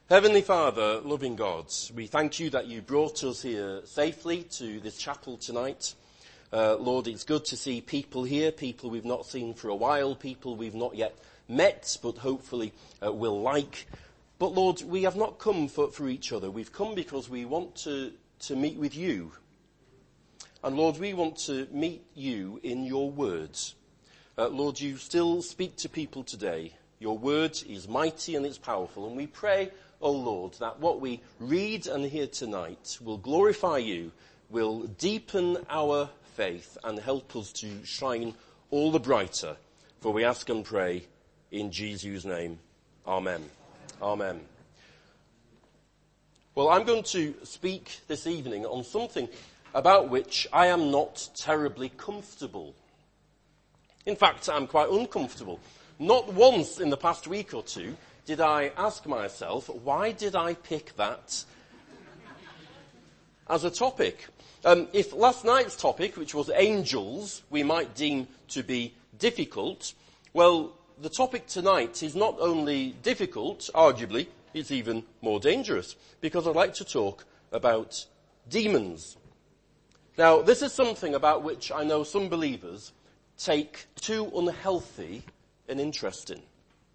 Heavenly Father, loving God, we thank you that you brought us here safely to this chapel tonight. Lord, it's good to see people here, people we've not seen for a while, people we've not yet met, but hopefully will like. But Lord, we have not come for each other. We've come because we want to meet with you. And Lord, we want to meet you in your words. Lord, you still speak to people today. Your word is mighty and it's powerful. And we pray, oh Lord, that what we read and hear tonight will glorify you, will deepen our faith and help us to shine all the brighter. For we ask and pray in Jesus' name. Amen. Amen. Well, I'm going to speak this evening on something about which I am not terribly comfortable. In fact, I'm quite uncomfortable. Not once in the past week or two did I ask myself, why did I pick that as a topic? If last night's topic, which was angels, we might deem to be difficult, well, the topic tonight is not only difficult, arguably, it's even more dangerous, because I'd like to talk about demons. Now, this is something about which I know some believers take too unhealthy an interest in.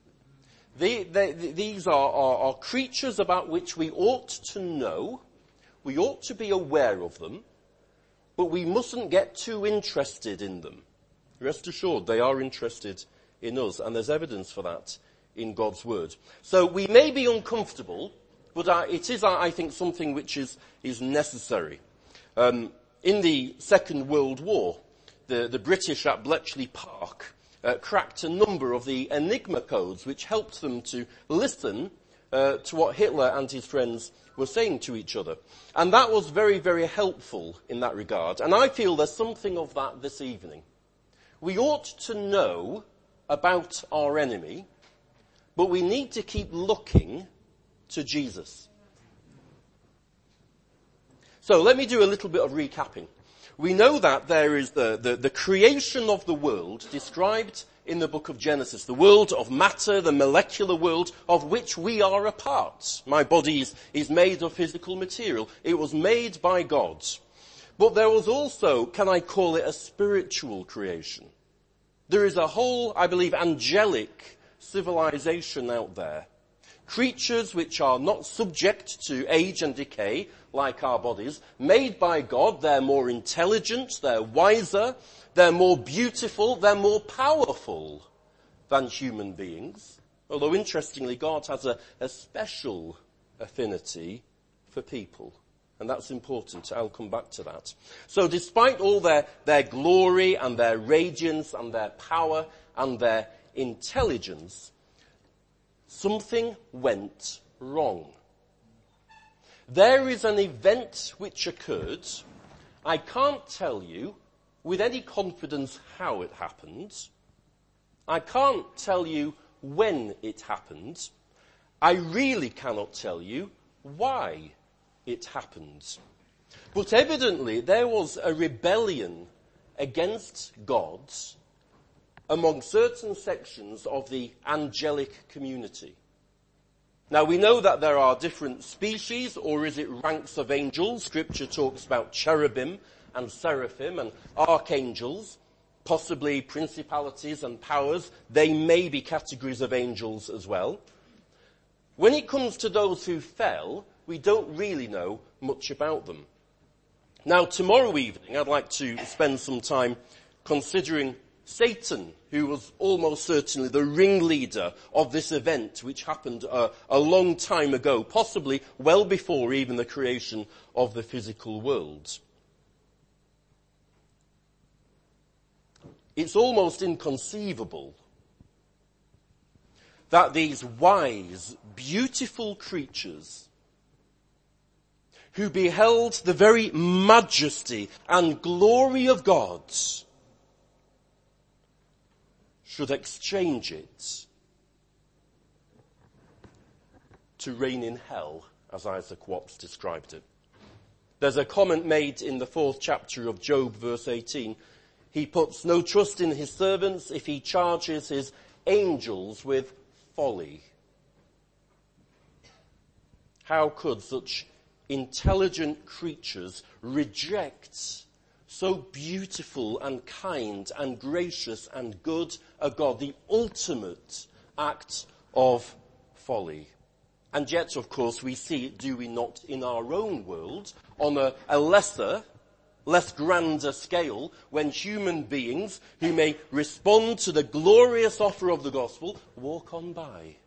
These are creatures about which we ought to know, we ought to be aware of them, but we mustn't get too interested in them. Rest assured, they are interested in us, and there's evidence for that in God's word. So we may be uncomfortable, but it is, I think, something which is necessary. In the Second World War, the British at Bletchley Park cracked a number of the Enigma codes which helped them to listen to what Hitler and his friends were saying to each other. And that was very, very helpful in that regard. And I feel there's something of that this evening. We ought to know about our enemy, but we need to keep looking to Jesus. So let me do a little bit of recapping. We know that there is the creation of the world described in the book of Genesis, the world of matter, the molecular world of which we are a part. My body is made of physical material. It was made by God. But there was also, can I call it, a spiritual creation. There is a whole, I believe, angelic civilization out there. Creatures which are not subject to age and decay, like our bodies, made by God. They're more intelligent, they're wiser, they're more beautiful, they're more powerful than human beings. Although, interestingly, God has a special affinity for people. And that's important. I'll come back to that. So despite all their glory and their radiance and their power and their intelligence, something went wrong. There is an event which occurred. I can't tell you with any confidence how it happened. I can't tell you when it happened. I really cannot tell you why it happened. But evidently there was a rebellion against God among certain sections of the angelic community. Now we know that there are different species, or is it ranks of angels? Scripture talks about cherubim and seraphim and archangels, possibly principalities and powers. They may be categories of angels as well. When it comes to those who fell, we don't really know much about them. Now tomorrow evening I'd like to spend some time considering Satan, who was almost certainly the ringleader of this event which happened a long time ago, possibly well before even the creation of the physical world. It's almost inconceivable that these wise, beautiful creatures who beheld the very majesty and glory of God should exchange it to reign in hell, as Isaac Watts described it. There's a comment made in the 4th chapter of Job, verse 18. He puts no trust in his servants if he charges his angels with folly. How could such intelligent creatures reject so beautiful and kind and gracious and good a God, the ultimate act of folly? And yet, of course, we see it, do we not, in our own world, on a lesser, less grander scale, when human beings who may respond to the glorious offer of the gospel walk on by.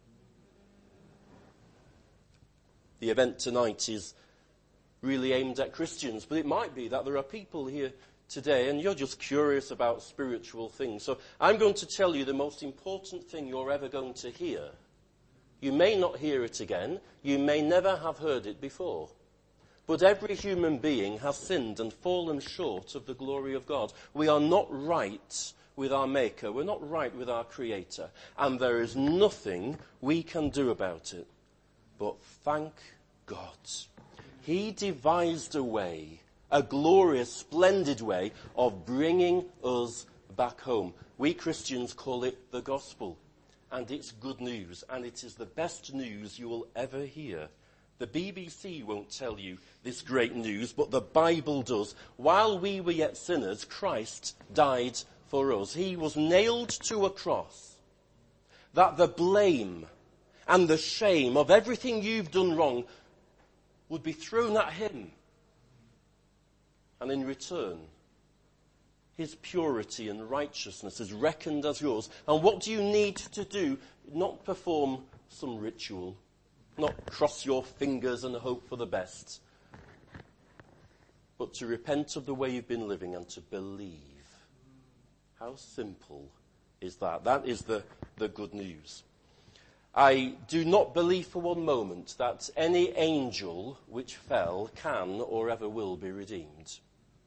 The event tonight is really aimed at Christians, but it might be that there are people here today and you're just curious about spiritual things. So I'm going to tell you the most important thing you're ever going to hear. You may not hear it again. You may never have heard it before. But every human being has sinned and fallen short of the glory of God. We are not right with our Maker. We're not right with our Creator. And there is nothing we can do about it. But thank God. He devised a way, a glorious, splendid way of bringing us back home. We Christians call it the gospel. And it's good news. And it is the best news you will ever hear. The BBC won't tell you this great news, but the Bible does. While we were yet sinners, Christ died for us. He was nailed to a cross, that the blame and the shame of everything you've done wrong would be thrown at him. And in return, his purity and righteousness is reckoned as yours. And what do you need to do? Not perform some ritual. Not cross your fingers and hope for the best. But to repent of the way you've been living and to believe. How simple is that? That is the good news. I do not believe for one moment that any angel which fell can or ever will be redeemed.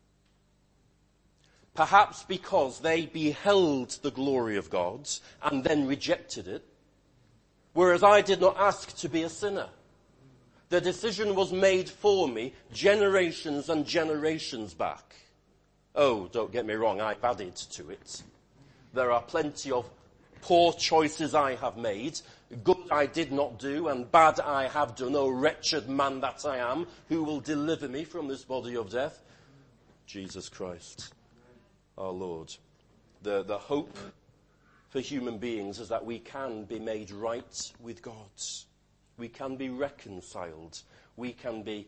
Perhaps because they beheld the glory of God and then rejected it, whereas I did not ask to be a sinner. The decision was made for me generations and generations back. Oh, don't get me wrong, I've added to it. There are plenty of poor choices I have made, good I did not do, and bad I have done. O wretched man that I am, who will deliver me from this body of death? Jesus Christ, our Lord. The hope for human beings is that we can be made right with God. We can be reconciled. We can be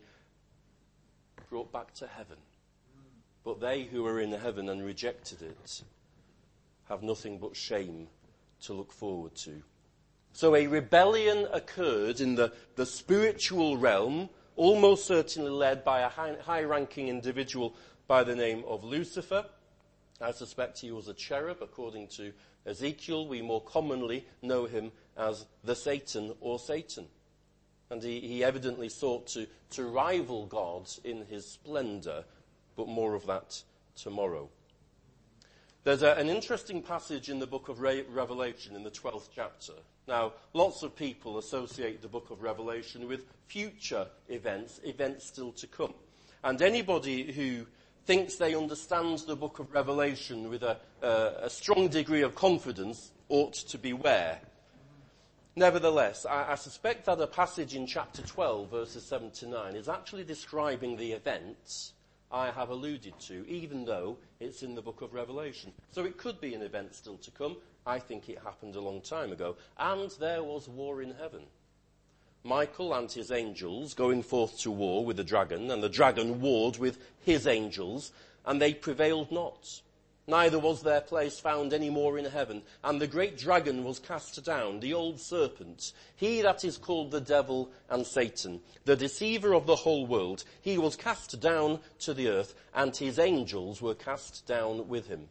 brought back to heaven. But they who are in heaven and rejected it have nothing but shame to look forward to. So a rebellion occurred in the spiritual realm, almost certainly led by a high-ranking individual by the name of Lucifer. I suspect he was a cherub. According to Ezekiel, we more commonly know him as the Satan or Satan. And he evidently sought to rival God in his splendor, but more of that tomorrow. There's an interesting passage in the book of Revelation in the 12th chapter. Now, lots of people associate the book of Revelation with future events still to come. And anybody who thinks they understand the book of Revelation with a strong degree of confidence ought to beware. Nevertheless, I suspect that a passage in chapter 12, verses 7 to 9, is actually describing the events I have alluded to, even though it's in the book of Revelation. So it could be an event still to come. I think it happened a long time ago. And there was war in heaven. Michael and his angels going forth to war with the dragon, and the dragon warred with his angels, and they prevailed not. Neither was their place found any more in heaven. And the great dragon was cast down, the old serpent, he that is called the devil and Satan, the deceiver of the whole world. He was cast down to the earth, and his angels were cast down with him.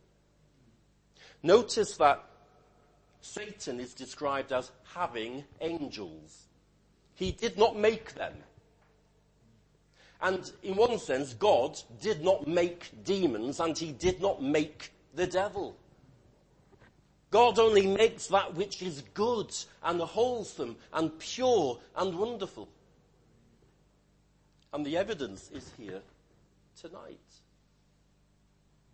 Notice that Satan is described as having angels. He did not make them. And in one sense, God did not make demons, and he did not make the devil. God only makes that which is good and wholesome and pure and wonderful. And the evidence is here tonight.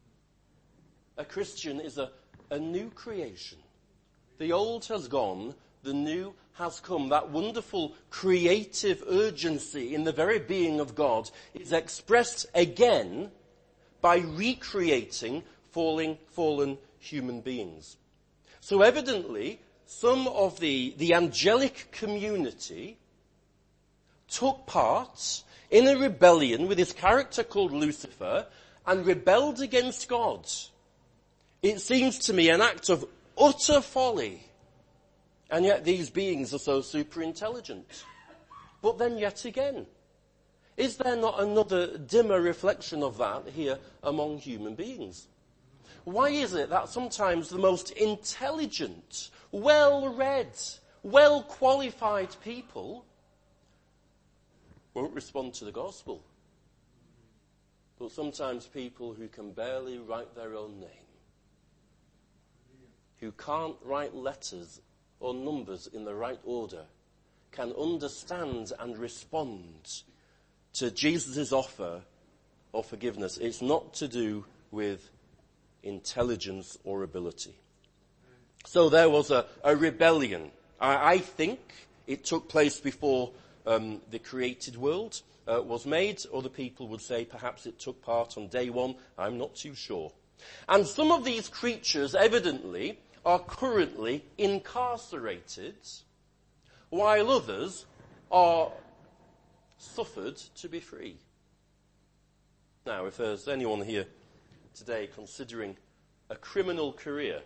A Christian is a new creation. The old has gone, The new has come. That wonderful creative urgency in the very being of God is expressed again by recreating fallen human beings. So evidently, some of the angelic community took part in a rebellion with this character called Lucifer and rebelled against God. It seems to me an act of utter folly. And yet these beings are so super intelligent. But then yet again, is there not another dimmer reflection of that here among human beings? Why is it that sometimes the most intelligent, well-read, well-qualified people won't respond to the gospel? But sometimes people who can barely write their own name, who can't write letters or numbers in the right order, can understand and respond to Jesus' offer of forgiveness. It's not to do with intelligence or ability. So there was a rebellion. I think it took place before the created world was made. Other people would say perhaps it took part on day one. I'm not too sure. And some of these creatures evidently are currently incarcerated, while others are suffered to be free. Now, if there's anyone here today considering a criminal career,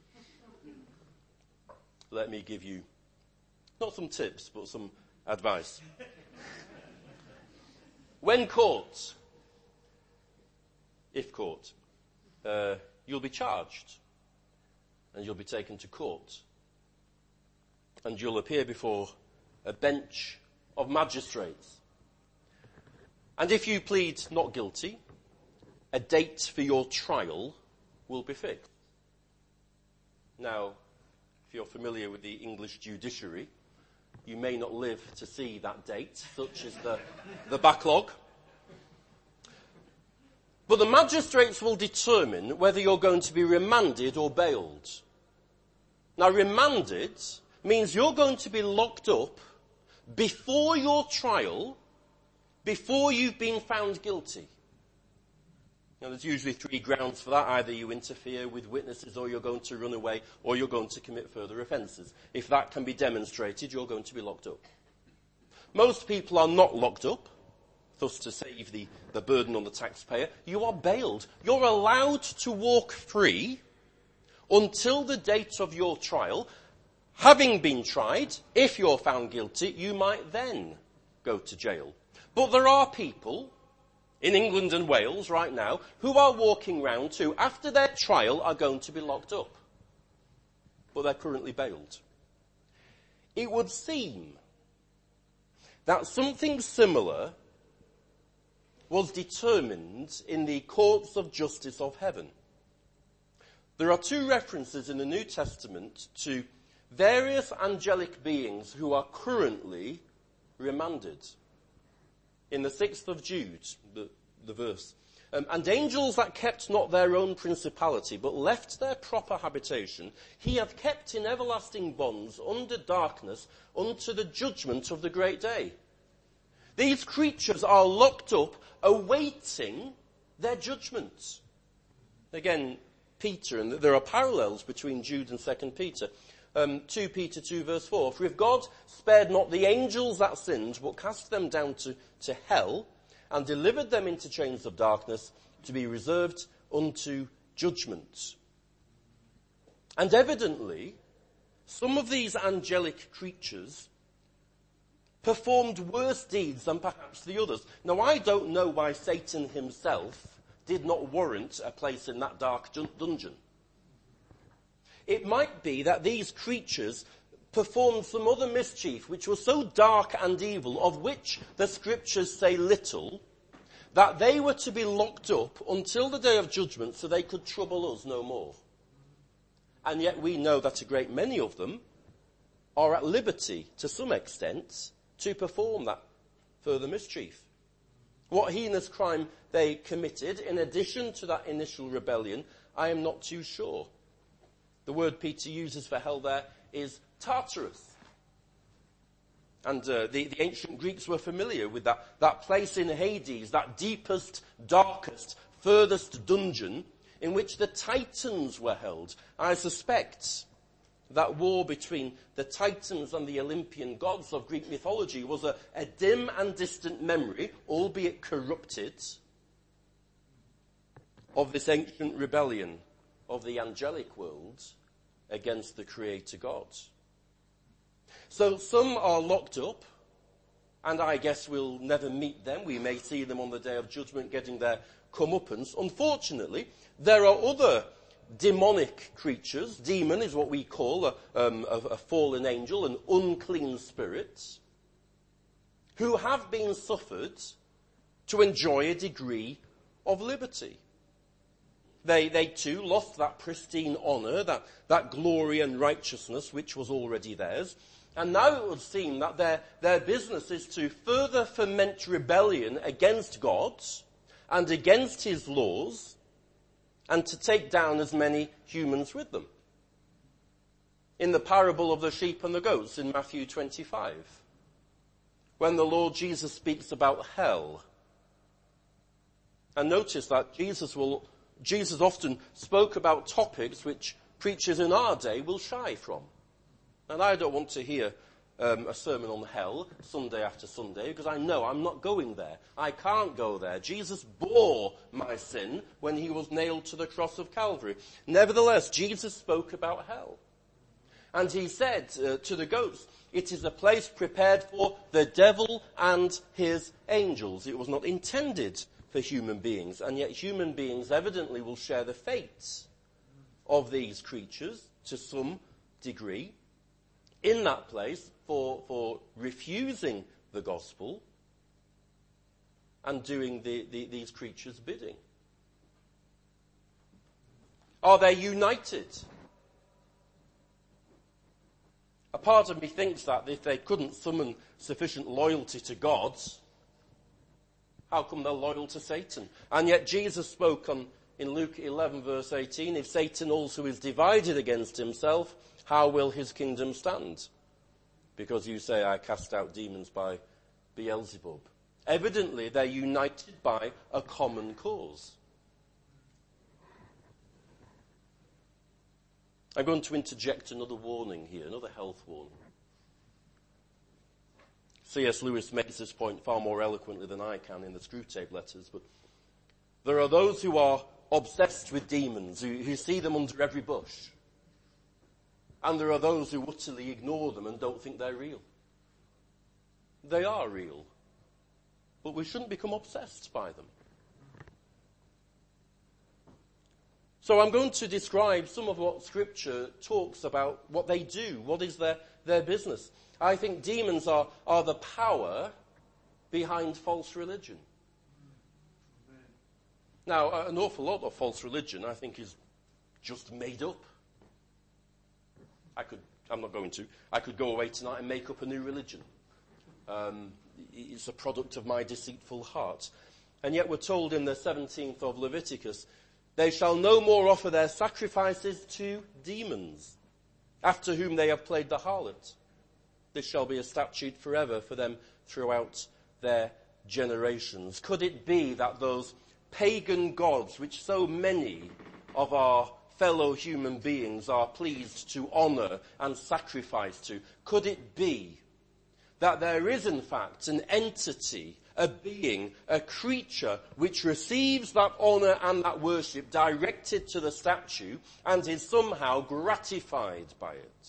let me give you not some tips, but some advice. When caught, if caught, you'll be charged. And you'll be taken to court. And you'll appear before a bench of magistrates. And if you plead not guilty, a date for your trial will be fixed. Now, if you're familiar with the English judiciary, you may not live to see that date, such is the backlog. But the magistrates will determine whether you're going to be remanded or bailed. Now, remanded means you're going to be locked up before your trial, before you've been found guilty. Now, there's usually 3 grounds for that. Either you interfere with witnesses, or you're going to run away, or you're going to commit further offences. If that can be demonstrated, you're going to be locked up. Most people are not locked up, thus to save the burden on the taxpayer. You are bailed. You're allowed to walk free until the date of your trial. Having been tried, if you're found guilty, you might then go to jail. But there are people in England and Wales right now who are walking round who, after their trial, are going to be locked up. But they're currently bailed. It would seem that something similar was determined in the courts of justice of heaven. There are 2 references in the New Testament to various angelic beings who are currently remanded. In the 6th of Jude, the verse, and angels that kept not their own principality, but left their proper habitation, he hath kept in everlasting bonds under darkness unto the judgment of the great day. These creatures are locked up, awaiting their judgment. Again, Peter, and there are parallels between Jude and 2 Peter. 2 Peter 2 verse 4, for if God spared not the angels that sinned, but cast them down to hell, and delivered them into chains of darkness, to be reserved unto judgment. And evidently, some of these angelic creatures performed worse deeds than perhaps the others. Now, I don't know why Satan himself did not warrant a place in that dark dungeon. It might be that these creatures performed some other mischief which was so dark and evil, of which the scriptures say little, that they were to be locked up until the day of judgment so they could trouble us no more. And yet we know that a great many of them are at liberty, to some extent, to perform that further mischief. What heinous crime they committed, in addition to that initial rebellion, I am not too sure. The word Peter uses for hell there is Tartarus. And the ancient Greeks were familiar with that place in Hades, that deepest, darkest, furthest dungeon in which the Titans were held. I suspect that war between the Titans and the Olympian gods of Greek mythology was a dim and distant memory, albeit corrupted, of this ancient rebellion of the angelic world against the Creator God. So some are locked up, and I guess we'll never meet them. We may see them on the Day of Judgment getting their comeuppance. Unfortunately, there are other demonic creatures. Demon is what we call a fallen angel, an unclean spirit, who have been suffered to enjoy a degree of liberty. They too lost that pristine honour, that glory and righteousness which was already theirs. And now it would seem that their business is to further foment rebellion against God and against his laws, and to take down as many humans with them. In the parable of the sheep and the goats in Matthew 25, when the Lord Jesus speaks about hell. And notice that Jesus often spoke about topics which preachers in our day will shy from. And I don't want to hear a sermon on hell Sunday after Sunday, because I know I'm not going there. I can't go there. Jesus bore my sin when he was nailed to the cross of Calvary. Nevertheless, Jesus spoke about hell. And he said to the goats, it is a place prepared for the devil and his angels. It was not intended for human beings, and yet human beings evidently will share the fate of these creatures to some degree in that place for refusing the gospel and doing these creatures' bidding. Are they united? A part of me thinks that if they couldn't summon sufficient loyalty to God, how come they're loyal to Satan? And yet Jesus spoke in Luke 11 verse 18, if Satan also is divided against himself, how will his kingdom stand? Because you say, I cast out demons by Beelzebub. Evidently, they're united by a common cause. I'm going to interject another warning here, another health warning. C.S. Lewis makes this point far more eloquently than I can in the Screwtape Letters, but there are those who are obsessed with demons, who see them under every bush. And there are those who utterly ignore them and don't think they're real. They are real, but we shouldn't become obsessed by them. So I'm going to describe some of what Scripture talks about, what they do, what is their business. I think demons are the power behind false religion. Now, an awful lot of false religion, I think, is just made up. I'm not going to. I could go away tonight and make up a new religion. It's a product of my deceitful heart. And yet we're told in the 17th of Leviticus, they shall no more offer their sacrifices to demons, after whom they have played the harlot. This shall be a statute forever for them throughout their generations. Could it be that those pagan gods, which so many of our fellow human beings are pleased to honour and sacrifice to, could it be that there is in fact an entity, a being, a creature which receives that honour and that worship directed to the statue and is somehow gratified by it?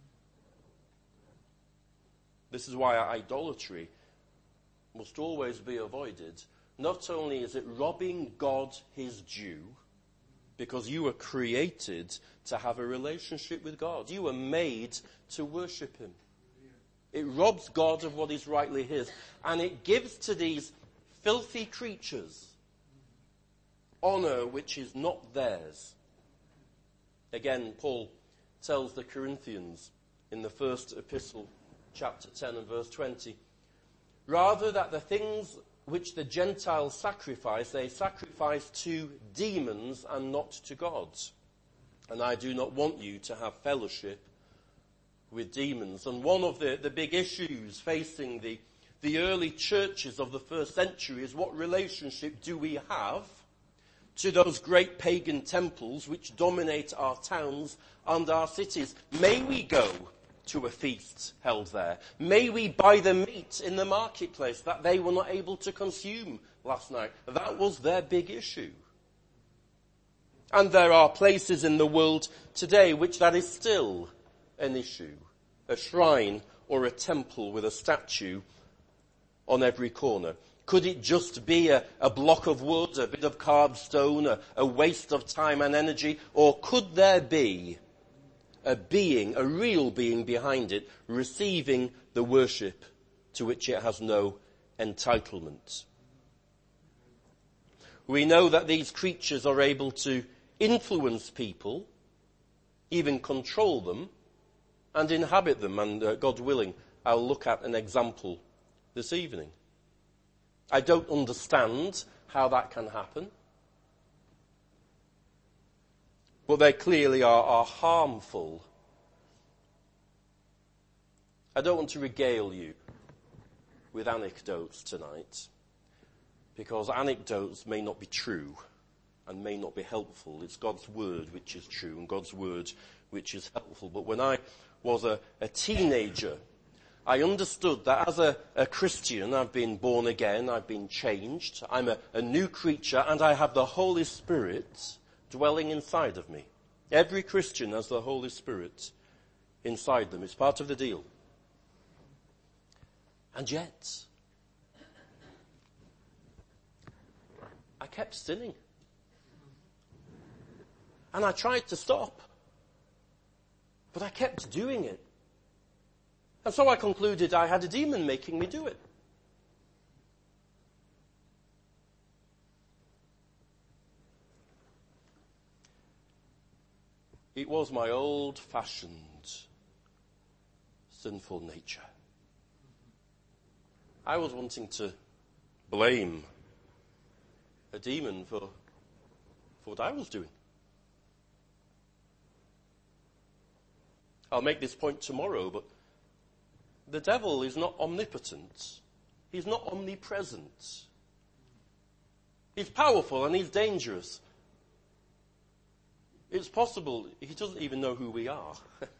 This is why idolatry must always be avoided. Not only is it robbing God his due, because you were created to have a relationship with God. You were made to worship him. It robs God of what is rightly his. And it gives to these filthy creatures honour which is not theirs. Again, Paul tells the Corinthians in the first epistle, chapter 10 and verse 20, rather that the things which the Gentiles sacrifice, they sacrifice to demons and not to God. And I do not want you to have fellowship with demons. And one of the big issues facing the early churches of the first century is, what relationship do we have to those great pagan temples which dominate our towns and our cities? May we go to a feast held there? May we buy the meat in the marketplace that they were not able to consume last night? That was their big issue. And there are places in the world today which that is still an issue. A shrine or a temple with a statue on every corner. Could it just be a block of wood, a bit of carved stone, a waste of time and energy? Or could there be a being, a real being behind it, receiving the worship to which it has no entitlement? We know that these creatures are able to influence people, even control them, and inhabit them. And God willing, I'll look at an example this evening. I don't understand how that can happen, but they clearly are harmful. I don't want to regale you with anecdotes tonight, because anecdotes may not be true and may not be helpful. It's God's word which is true and God's word which is helpful. But when I was a teenager, I understood that as a Christian, I've been born again, I've been changed, I'm a new creature, and I have the Holy Spirit dwelling inside of me. Every Christian has the Holy Spirit inside them. It's part of the deal. And yet, I kept sinning. And I tried to stop. But I kept doing it. And so I concluded I had a demon making me do it. It was my old-fashioned sinful nature. I was wanting to blame a demon for what I was doing. I'll make this point tomorrow, but the devil is not omnipotent. He's not omnipresent. He's powerful and he's dangerous. It's possible he doesn't even know who we are.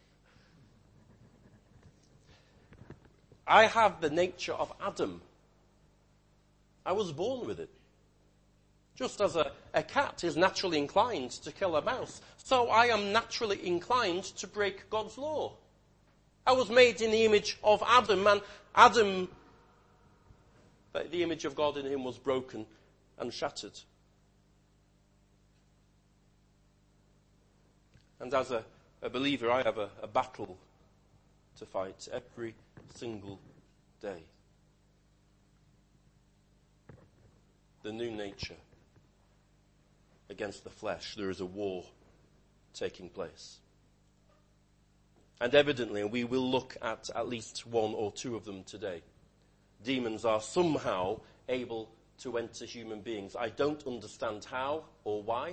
I have the nature of Adam. I was born with it. Just as a cat is naturally inclined to kill a mouse, so I am naturally inclined to break God's law. I was made in the image of Adam, and Adam, the image of God in him was broken and shattered. And as a believer, I have a battle to fight every single day. The new nature against the flesh. There is a war taking place. And evidently, we will look at least one or two of them today. Demons are somehow able to enter human beings. I don't understand how or why.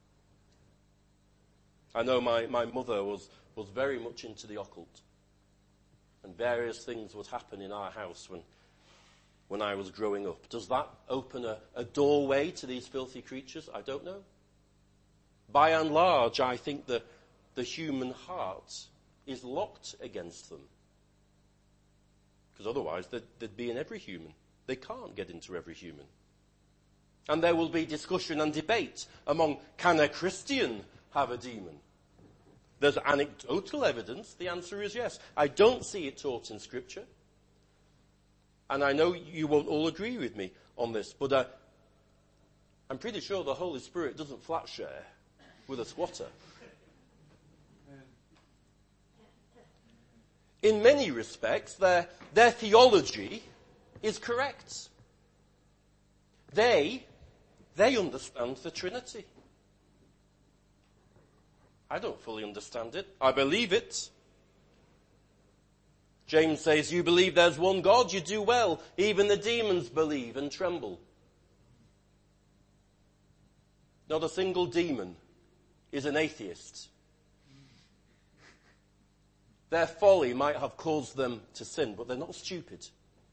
I know my mother was very much into the occult. And various things would happen in our house when I was growing up. Does that open a doorway to these filthy creatures? I don't know. By and large, I think that the human heart is locked against them. Because otherwise, they'd be in every human. They can't get into every human. And there will be discussion and debate among, can a Christian have a demon? There's anecdotal evidence. The answer is yes. I don't see it taught in Scripture. And I know you won't all agree with me on this, but I'm pretty sure the Holy Spirit doesn't flat share with a squatter. In many respects, their theology is correct. They understand the Trinity. I don't fully understand it. I believe it. James says, you believe there's one God, you do well. Even the demons believe and tremble. Not a single demon is an atheist. their folly might have caused them to sin, but they're not stupid.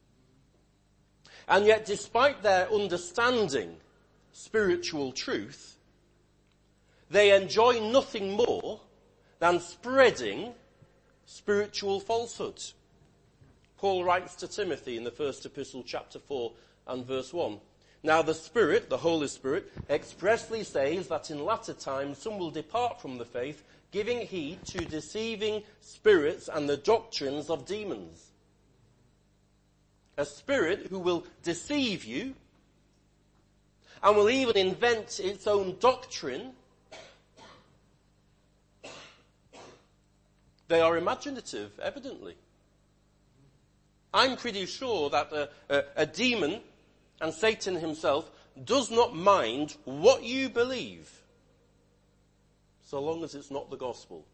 And yet, despite their understanding spiritual truth, they enjoy nothing more than spreading spiritual falsehood. Paul writes to Timothy in the first epistle, chapter 4 and verse 1. Now the Spirit, the Holy Spirit, expressly says that in latter times some will depart from the faith, giving heed to deceiving spirits and the doctrines of demons. A spirit who will deceive you and will even invent its own doctrine. They are imaginative, evidently. I'm pretty sure that a demon, and Satan himself, does not mind what you believe, so long as it's not the gospel.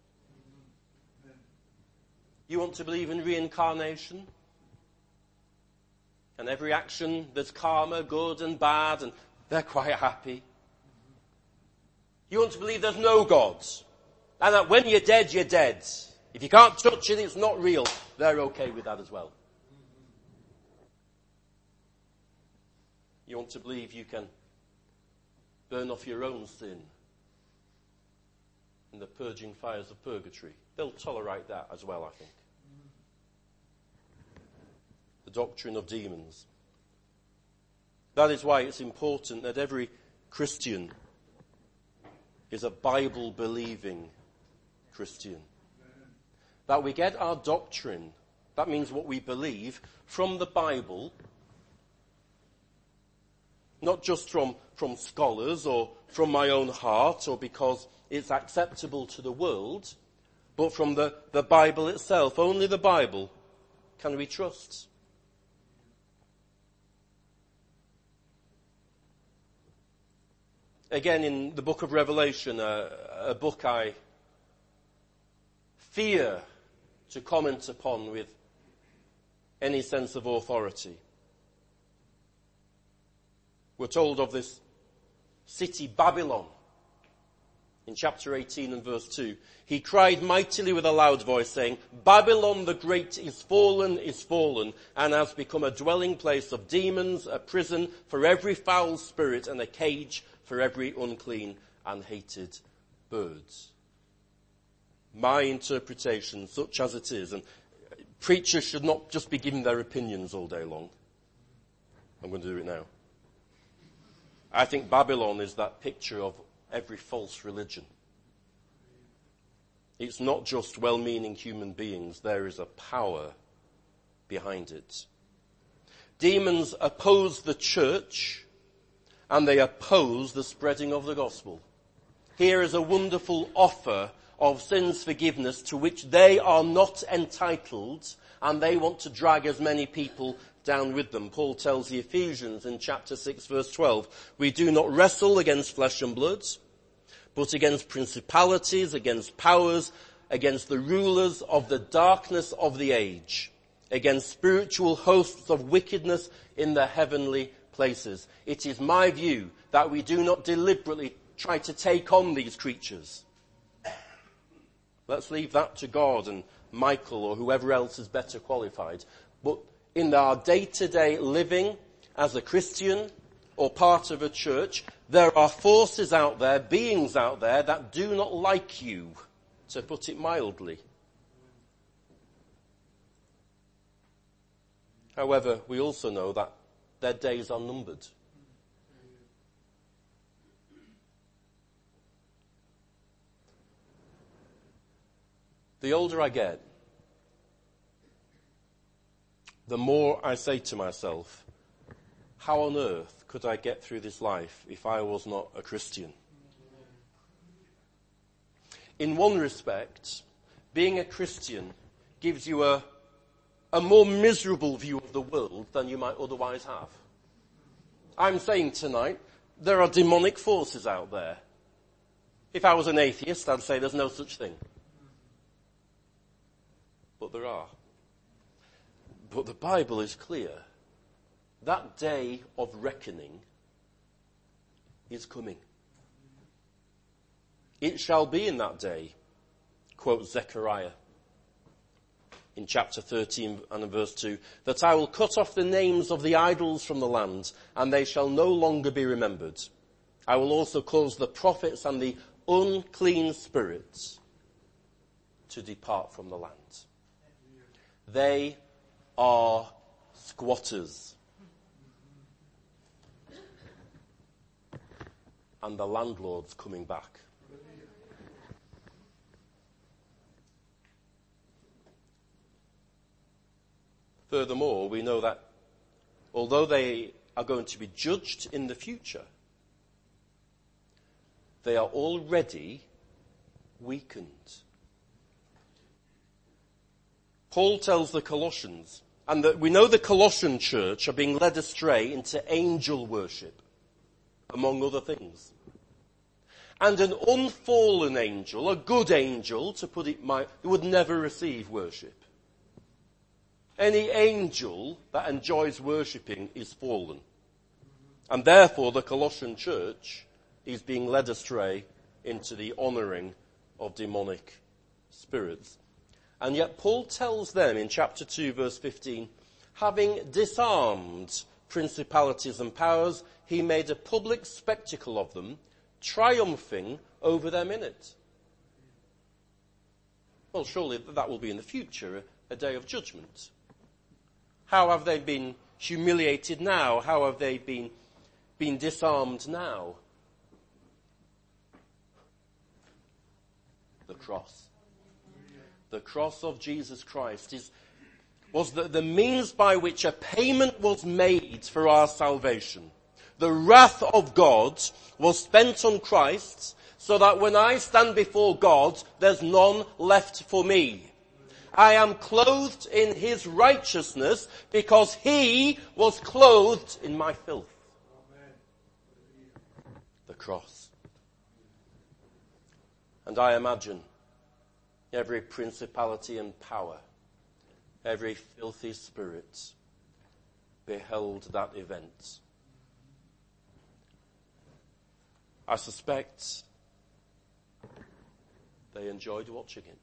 You want to believe in reincarnation? And every action, there's karma, good and bad, and they're quite happy. You want to believe there's no God, and that when you're dead, you're dead. If you can't touch it, it's not real. They're okay with that as well. You want to believe you can burn off your own sin in the purging fires of purgatory. They'll tolerate that as well, I think. The doctrine of demons. That is why it's important that every Christian is a Bible-believing Christian. That we get our doctrine, that means what we believe, from the Bible, not just from scholars or from my own heart or because it's acceptable to the world, but from the Bible itself. Only the Bible can we trust. Again, in the book of Revelation, a book I fear to comment upon with any sense of authority. We're told of this city Babylon in chapter 18 and verse 2. He cried mightily with a loud voice, saying, Babylon the great is fallen, and has become a dwelling place of demons, a prison for every foul spirit, and a cage for every unclean and hated bird. My interpretation, such as it is, and preachers should not just be giving their opinions all day long. I'm going to do it now. I think Babylon is that picture of every false religion. It's not just well-meaning human beings. There is a power behind it. Demons oppose the church, and they oppose the spreading of the gospel. Here is a wonderful offer of sins forgiveness to which they are not entitled, and they want to drag as many people down with them. Paul tells the Ephesians in chapter 6 verse 12, we do not wrestle against flesh and blood, but against principalities, against powers, against the rulers of the darkness of the age, against spiritual hosts of wickedness in the heavenly places. It is my view that we do not deliberately try to take on these creatures. Let's leave that to God and Michael or whoever else is better qualified. But in our day-to-day living as a Christian or part of a church, there are forces out there, beings out there that do not like you, to put it mildly. However, we also know that their days are numbered. The older I get, the more I say to myself, how on earth could I get through this life if I was not a Christian? In one respect, being a Christian gives you a more miserable view of the world than you might otherwise have. I'm saying tonight, there are demonic forces out there. If I was an atheist, I'd say there's no such thing. But there are. But the Bible is clear. That day of reckoning is coming. It shall be in that day, quotes Zechariah. in chapter 13 and in verse 2, that I will cut off the names of the idols from the land, and they shall no longer be remembered. I will also cause the prophets and the unclean spirits to depart from the land. They are squatters. And the landlord's coming back. Furthermore, we know that although they are going to be judged in the future, they are already weakened. Paul tells the Colossians, and that we know the Colossian church are being led astray into angel worship, among other things. And an unfallen angel, a good angel, to put it mildly, would never receive worship. Any angel that enjoys worshipping is fallen. And therefore the Colossian church is being led astray into the honouring of demonic spirits. And yet Paul tells them in chapter 2 verse 15, having disarmed principalities and powers, he made a public spectacle of them, triumphing over them in it. Well, surely that will be in the future, a day of judgment. How have they been humiliated now? How have they been disarmed now? The cross. The cross of Jesus Christ was the means by which a payment was made for our salvation. The wrath of God was spent on Christ so that when I stand before God, there's none left for me. I am clothed in his righteousness because he was clothed in my filth. The cross. And I imagine every principality and power, every filthy spirit beheld that event. I suspect they enjoyed watching it.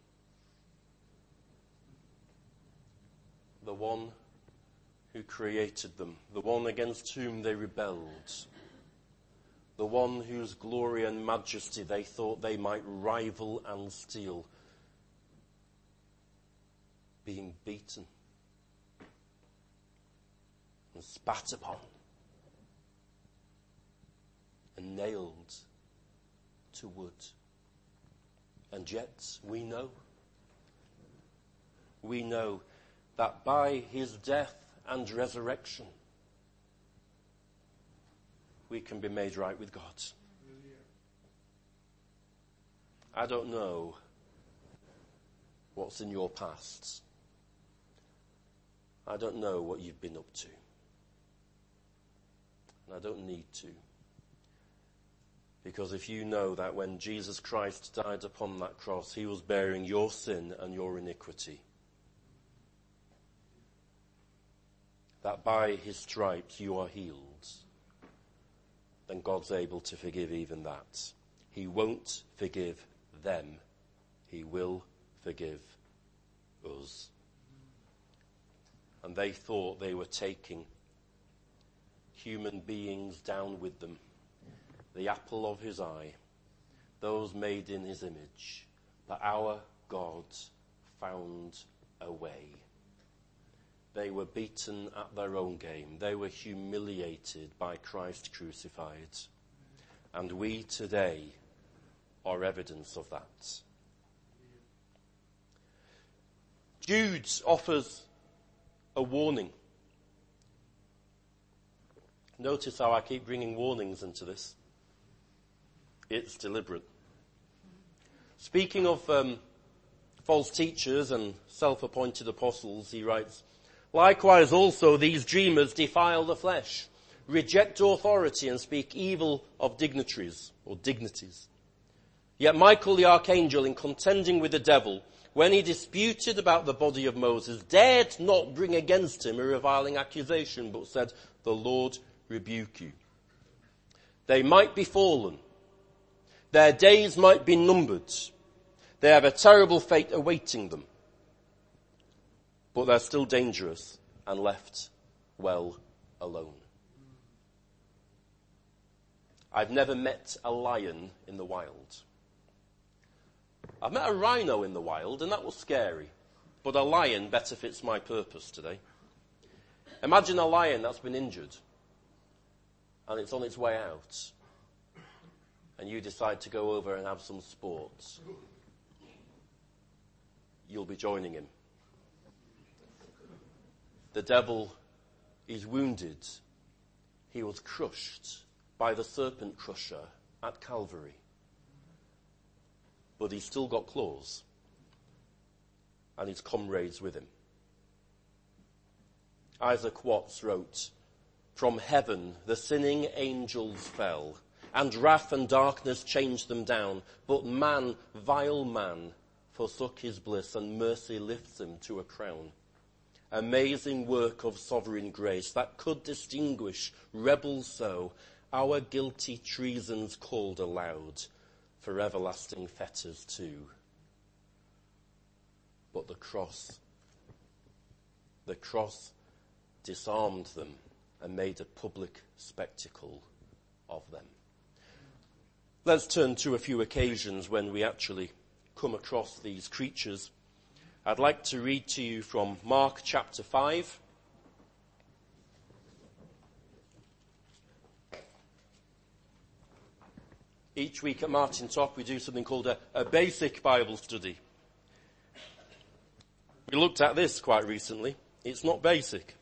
The one who created them, the one against whom they rebelled, the one whose glory and majesty they thought they might rival and steal, being beaten and spat upon and nailed to wood. And yet we know that by his death and resurrection we can be made right with God. I don't know what's in your past. I don't know what you've been up to. And I don't need to. Because if you know that when Jesus Christ died upon that cross, he was bearing your sin and your iniquity, that by his stripes you are healed, then God's able to forgive even that. He won't forgive them. He will forgive us. And they thought they were taking human beings down with them, the apple of his eye, those made in his image. But our God found a way. They were beaten at their own game. They were humiliated by Christ crucified. And we today are evidence of that. Jude offers a warning. Notice how I keep bringing warnings into this. It's deliberate. Speaking of false teachers and self-appointed apostles, he writes, likewise also these dreamers defile the flesh, reject authority and speak evil of dignitaries or dignities. Yet Michael the archangel, in contending with the devil, when he disputed about the body of Moses, dared not bring against him a reviling accusation, but said, the Lord rebuke you. They might be fallen. Their days might be numbered. They have a terrible fate awaiting them. but they're still dangerous and left well alone. I've never met a lion in the wild. I've met a rhino in the wild, and that was scary. But a lion better fits my purpose today. Imagine a lion that's been injured, and it's on its way out, and you decide to go over and have some sports. You'll be joining him. The devil is wounded. He was crushed by the serpent crusher at Calvary. But he's still got claws, and his comrades with him. Isaac Watts wrote, "From heaven the sinning angels fell, and wrath and darkness changed them down. But man, vile man, forsook his bliss, and mercy lifts him to a crown. Amazing work of sovereign grace that could distinguish rebels so, our guilty treasons called aloud, for everlasting fetters too." But the cross disarmed them and made a public spectacle of them. Let's turn to a few occasions when we actually come across these creatures. I'd like to read to you from Mark chapter 5. Each week at Martin Top we do something called a basic Bible study. We looked at this quite recently. It's not basic.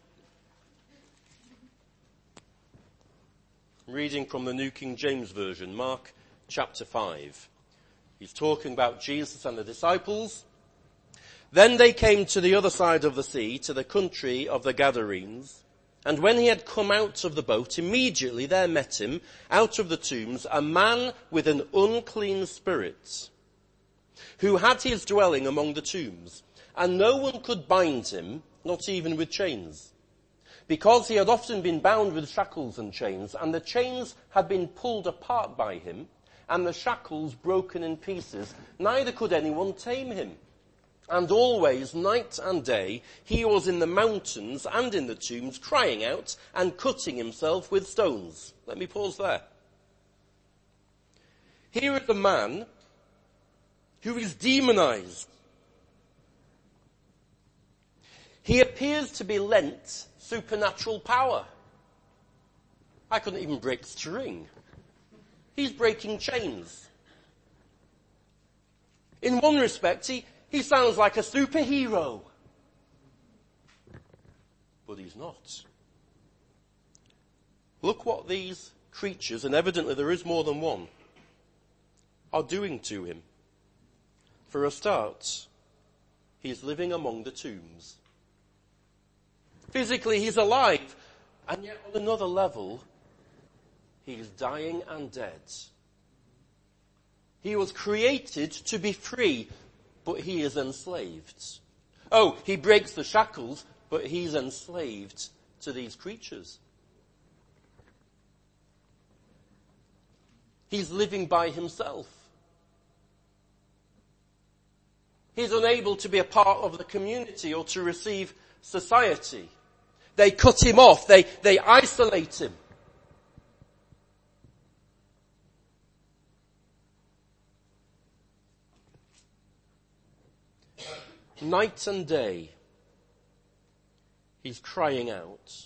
Reading from the New King James Version, Mark chapter 5. He's talking about Jesus and the disciples. Then they came to the other side of the sea, to the country of the Gadarenes. And when he had come out of the boat, immediately there met him, out of the tombs, a man with an unclean spirit, who had his dwelling among the tombs. And no one could bind him, not even with chains, because he had often been bound with shackles and chains, and the chains had been pulled apart by him, and the shackles broken in pieces. Neither could anyone tame him. And always, night and day, he was in the mountains and in the tombs, crying out and cutting himself with stones. Let me pause there. Here is a man who is demonized. He appears to be lent supernatural power. I couldn't even break string. He's breaking chains. In one respect, he sounds like a superhero. But he's not. Look what these creatures, and evidently there is more than one, are doing to him. For a start, he's living among the tombs. Physically, he's alive. And yet on another level, he is dying and dead. He was created to be free, but he is enslaved. Oh, he breaks the shackles, but he's enslaved to these creatures. He's living by himself. He's unable to be a part of the community or to receive society. They cut him off. They isolate him. Night and day, he's crying out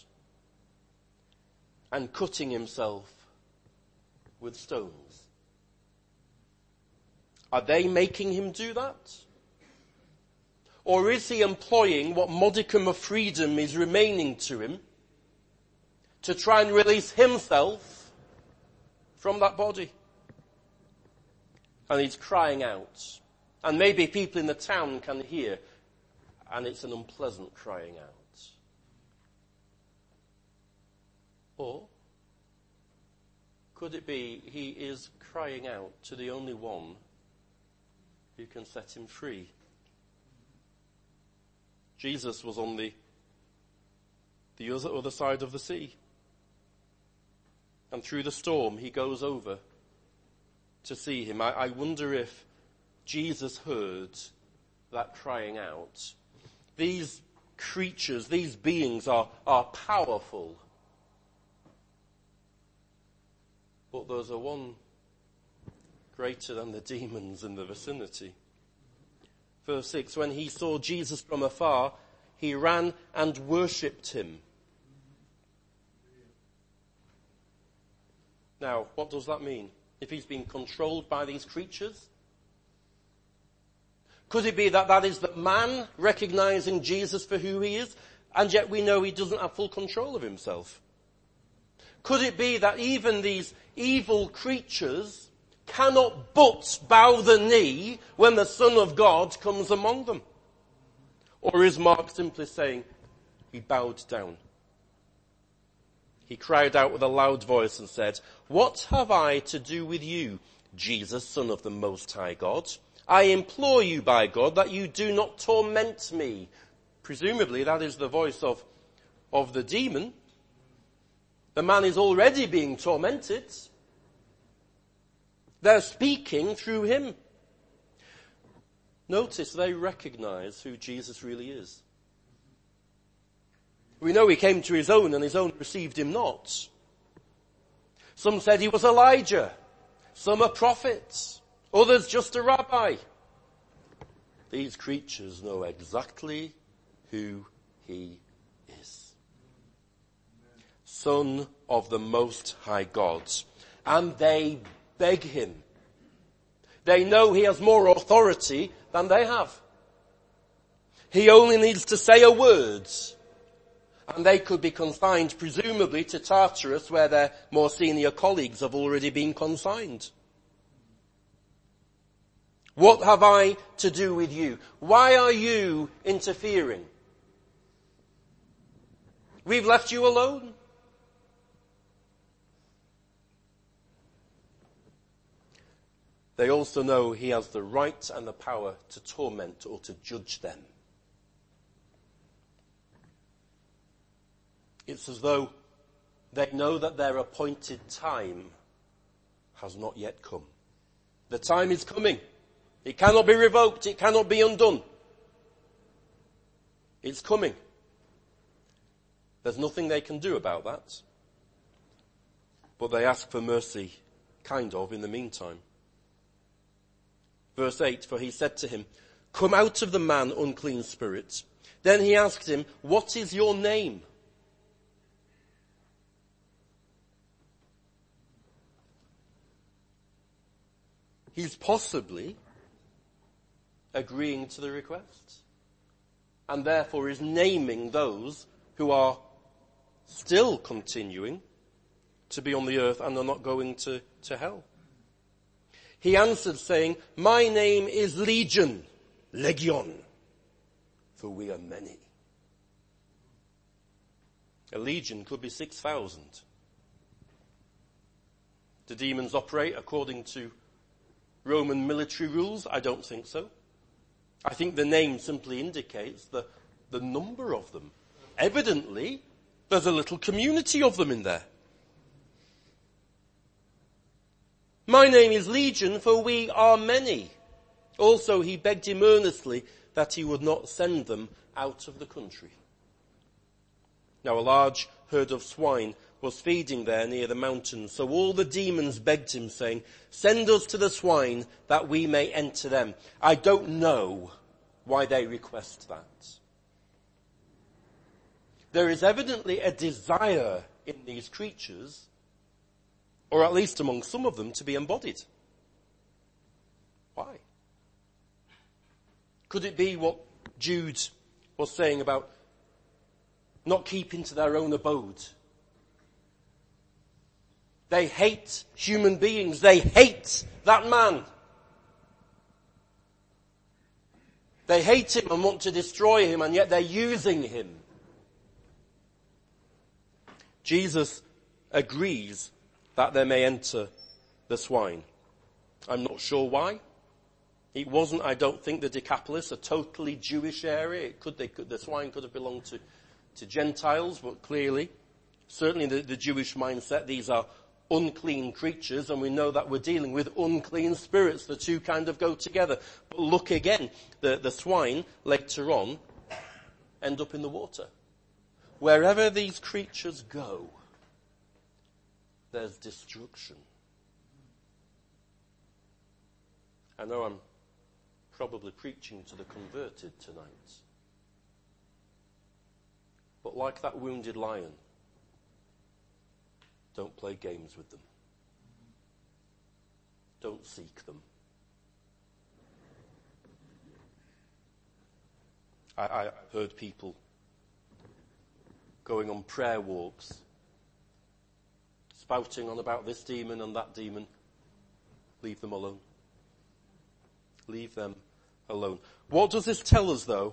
and cutting himself with stones. Are they making him do that? Or is he employing what modicum of freedom is remaining to him to try and release himself from that body? And he's crying out. And maybe people in the town can hear, and it's an unpleasant crying out. Or could it be he is crying out to the only one who can set him free? Jesus was on the other side of the sea. And through the storm, he goes over to see him. I wonder if Jesus heard that crying out. These creatures, these beings are powerful. But there's a one greater than the demons in the vicinity. Verse 6, when he saw Jesus from afar, he ran and worshipped him. Now, what does that mean? If he's being controlled by these creatures? Could it be that is the man recognizing Jesus for who he is, and yet we know he doesn't have full control of himself? Could it be that even these evil creatures cannot but bow the knee when the Son of God comes among them? Or is Mark simply saying he bowed down? He cried out with a loud voice and said, "What have I to do with you, Jesus, Son of the Most High God? I implore you by God that you do not torment me." Presumably that is the voice of the demon. The man is already being tormented. They're speaking through him. Notice they recognize who Jesus really is. We know he came to his own and his own received him not. Some said he was Elijah. Some a prophet. Others just a rabbi. These creatures know exactly who he is. Son of the Most High God. And they beg him. They know he has more authority than they have. He only needs to say a word, and they could be consigned, presumably, to Tartarus, where their more senior colleagues have already been consigned. What have I to do with you? Why are you interfering? We've left you alone. They also know he has the right and the power to torment or to judge them. It's as though they know that their appointed time has not yet come. The time is coming. It cannot be revoked. It cannot be undone. It's coming. There's nothing they can do about that. But they ask for mercy, kind of, in the meantime. Verse 8, for he said to him, "Come out of the man, unclean spirit." Then he asked him, "What is your name?" He's possibly agreeing to the request, and therefore is naming those who are still continuing to be on the earth and are not going to hell. He answered saying, "My name is Legion," Legion, for we are many. A legion could be 6,000. Do demons operate according to Roman military rules? I don't think so. I think the name simply indicates the number of them. Evidently, there's a little community of them in there. My name is Legion, for we are many. Also, he begged him earnestly that he would not send them out of the country. Now, a large herd of swine was feeding there near the mountain, so all the demons begged him, saying, "Send us to the swine that we may enter them." I don't know why they request that. There is evidently a desire in these creatures, or at least among some of them, to be embodied. Why? Could it be what Jude was saying about not keeping to their own abode? They hate human beings. They hate that man. They hate him and want to destroy him, and yet they're using him. Jesus agrees that they may enter the swine. I'm not sure why. It wasn't, I don't think, the Decapolis, a totally Jewish area. The swine could have belonged to Gentiles, but clearly, certainly the Jewish mindset, these are unclean creatures, and we know that we're dealing with unclean spirits. The two kind of go together. But look again, the swine later on end up in the water. Wherever these creatures go, there's destruction. I know I'm probably preaching to the converted tonight. But like that wounded lion, don't play games with them. Don't seek them. I heard people going on prayer walks, spouting on about this demon and that demon. Leave them alone. Leave them alone. What does this tell us, though,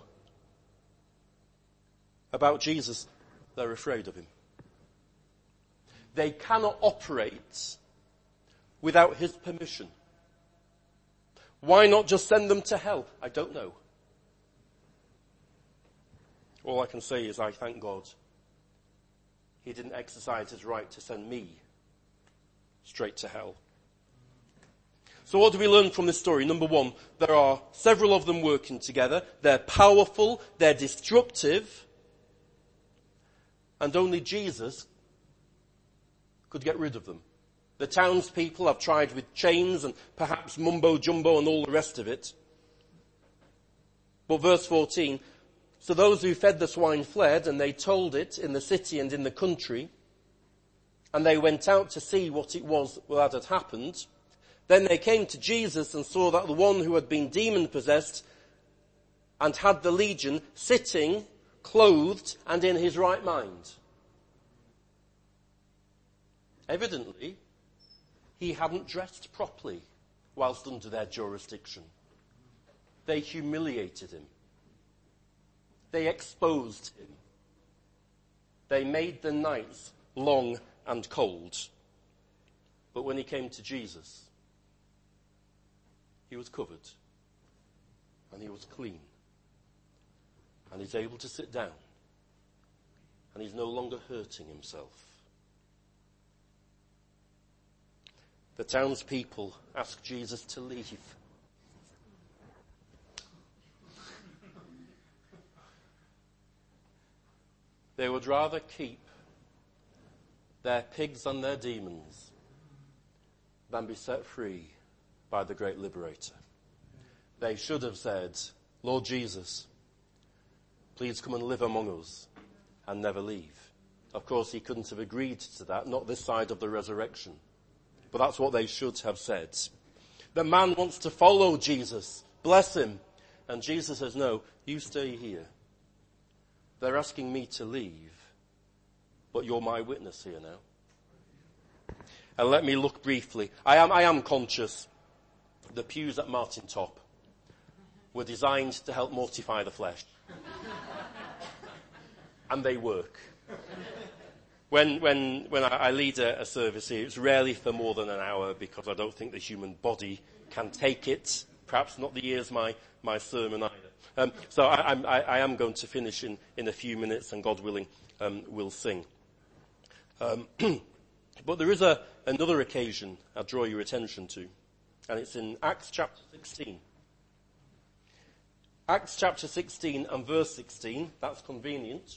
about Jesus? They're afraid of him. They cannot operate without his permission. Why not just send them to hell? I don't know. All I can say is I thank God he didn't exercise his right to send me straight to hell. So what do we learn from this story? Number one, there are several of them working together. They're powerful, they're destructive, and only Jesus could get rid of them. The townspeople have tried with chains and perhaps mumbo jumbo and all the rest of it. But verse 14, so those who fed the swine fled, and they told it in the city and in the country, and they went out to see what it was that had happened. Then they came to Jesus and saw that the one who had been demon-possessed and had the legion sitting, clothed, and in his right mind. Evidently, he hadn't dressed properly whilst under their jurisdiction. They humiliated him. They exposed him. They made the nights long and cold. But when he came to Jesus, he was covered and he was clean and he's able to sit down and he's no longer hurting himself. The townspeople asked Jesus to leave. They would rather keep their pigs and their demons than be set free by the great liberator. They should have said, Lord Jesus, please come and live among us and never leave. Of course, he couldn't have agreed to that, not this side of the resurrection. But that's what they should have said. The man wants to follow Jesus. Bless him. And Jesus says, no, you stay here. They're asking me to leave, but you're my witness here now. And let me look briefly. I am conscious the pews at Martin Top were designed to help mortify the flesh. And they work. When I lead a service here, it's rarely for more than an hour because I don't think the human body can take it. Perhaps not the years my sermon either. So I am going to finish in a few minutes, and God willing, we'll sing. But there is another occasion I'll draw your attention to, and it's in Acts chapter 16. Acts chapter 16 and verse 16, that's convenient.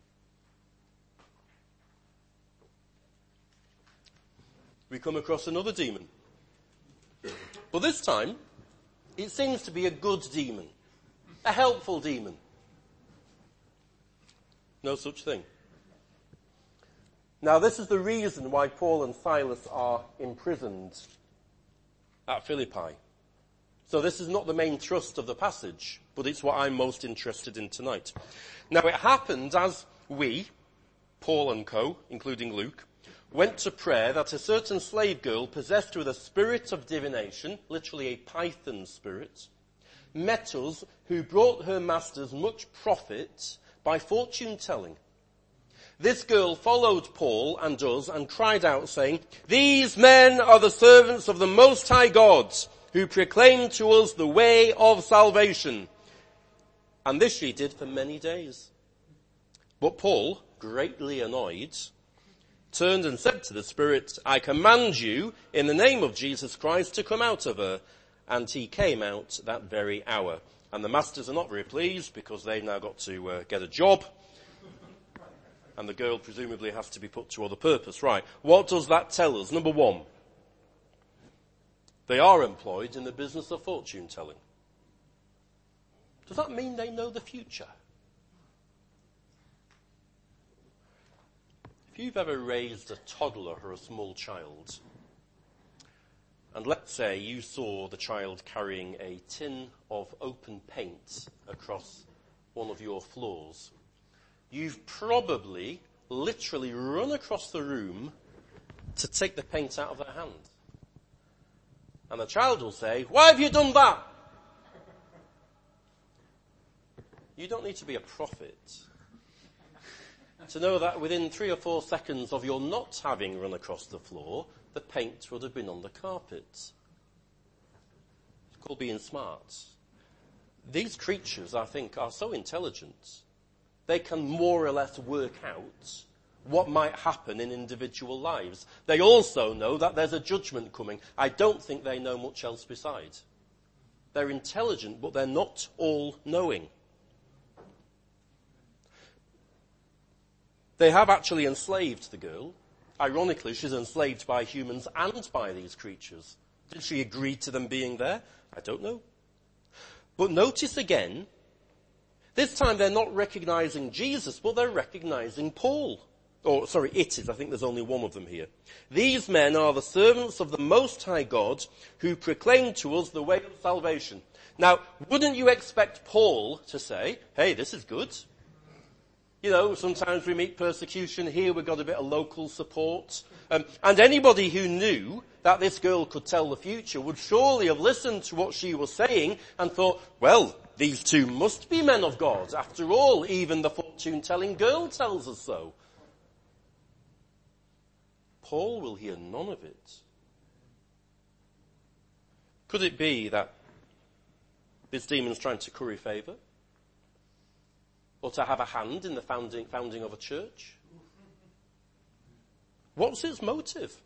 We come across another demon. But this time, it seems to be a good demon, a helpful demon. No such thing. Now, this is the reason why Paul and Silas are imprisoned at Philippi. So this is not the main thrust of the passage, but it's what I'm most interested in tonight. Now, it happened as we, Paul and co., including Luke, went to prayer that a certain slave girl possessed with a spirit of divination, literally a python spirit, met us, who brought her masters much profit by fortune telling. This girl followed Paul and us and cried out, saying, "These men are the servants of the Most High God, who proclaim to us the way of salvation." And this she did for many days. But Paul, greatly annoyed, turned and said to the spirit, "I command you in the name of Jesus Christ to come out of her." And he came out that very hour. And the masters are not very pleased because they've now got to get a job. And the girl presumably has to be put to other purpose. Right. What does that tell us? Number one, they are employed in the business of fortune telling. Does that mean they know the future? If you've ever raised a toddler or a small child, and let's say you saw the child carrying a tin of open paint across one of your floors, you've probably literally run across the room to take the paint out of their hand. And the child will say, "Why have you done that?" You don't need to be a prophet to know that within 3 or 4 seconds of your not having run across the floor, the paint would have been on the carpet. It's called being smart. These creatures, I think, are so intelligent. They can more or less work out what might happen in individual lives. They also know that there's a judgment coming. I don't think they know much else besides. They're intelligent, but they're not all-knowing. They have actually enslaved the girl. Ironically, she's enslaved by humans and by these creatures. Did she agree to them being there? I don't know. But notice again, this time they're not recognizing Jesus, but they're recognizing Paul. It is. I think there's only one of them here. These men are the servants of the Most High God who proclaim to us the way of salvation. Now, wouldn't you expect Paul to say, "Hey, this is good"? You know, sometimes we meet persecution here, we've got a bit of local support. And anybody who knew that this girl could tell the future would surely have listened to what she was saying and thought, well, these two must be men of God. After all, even the fortune-telling girl tells us so. Paul will hear none of it. Could it be that this demon's trying to curry favour? Or to have a hand in the founding of a church? What's its motive?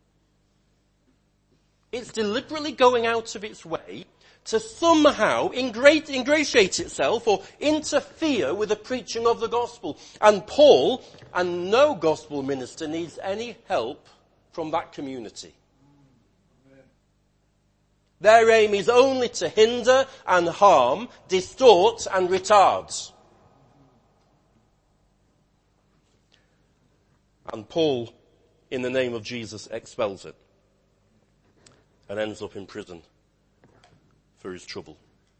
It's deliberately going out of its way to somehow ingratiate itself or interfere with the preaching of the gospel. And Paul, and no gospel minister, needs any help from that community. Their aim is only to hinder and harm, distort and retard. And Paul, in the name of Jesus, expels it and ends up in prison for his trouble.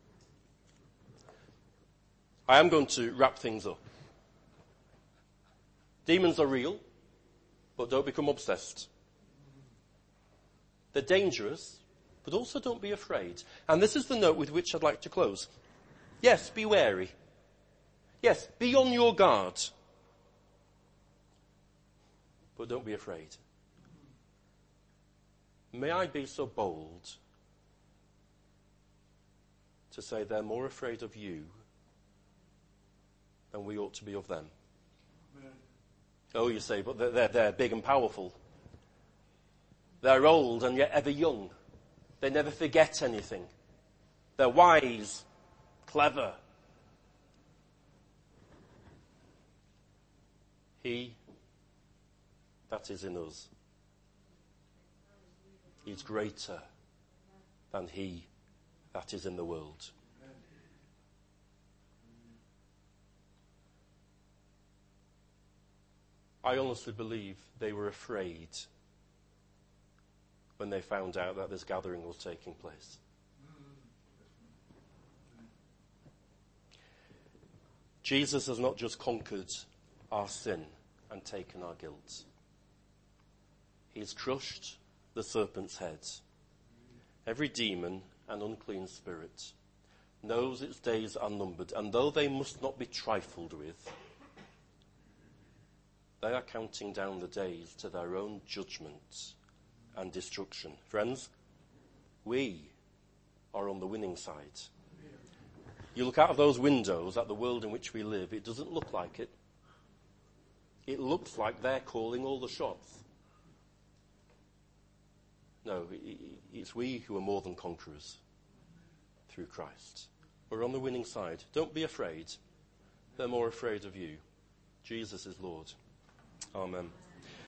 I am going to wrap things up. Demons are real, but don't become obsessed. They're dangerous, but also don't be afraid. And this is the note with which I'd like to close. Yes, be wary. Yes, be on your guard. But don't be afraid. May I be so bold to say they're more afraid of you than we ought to be of them. Amen. Oh, you say, but they're big and powerful. They're old and yet ever young. They never forget anything. They're wise, clever. He that is in us is greater than he that is in the world. I honestly believe they were afraid when they found out that this gathering was taking place. Jesus has not just conquered our sin and taken our guilt. He's crushed the serpent's head. Every demon and unclean spirit knows its days are numbered, and though they must not be trifled with, they are counting down the days to their own judgment and destruction. Friends, we are on the winning side. You look out of those windows at the world in which we live, it doesn't look like it. It looks like they're calling all the shots. No, it's we who are more than conquerors through Christ. We're on the winning side. Don't be afraid. They're more afraid of you. Jesus is Lord. Amen.